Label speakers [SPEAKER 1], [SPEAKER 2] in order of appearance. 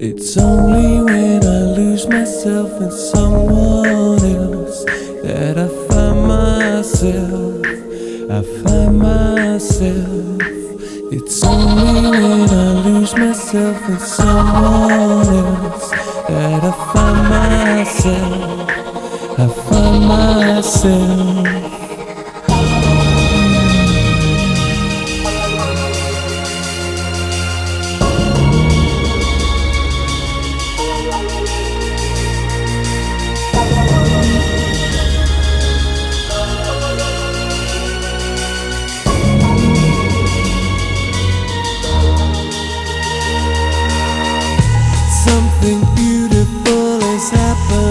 [SPEAKER 1] It's only when I lose myself in someone else that I find myself. It's only when I lose myself in someone else that I find myself.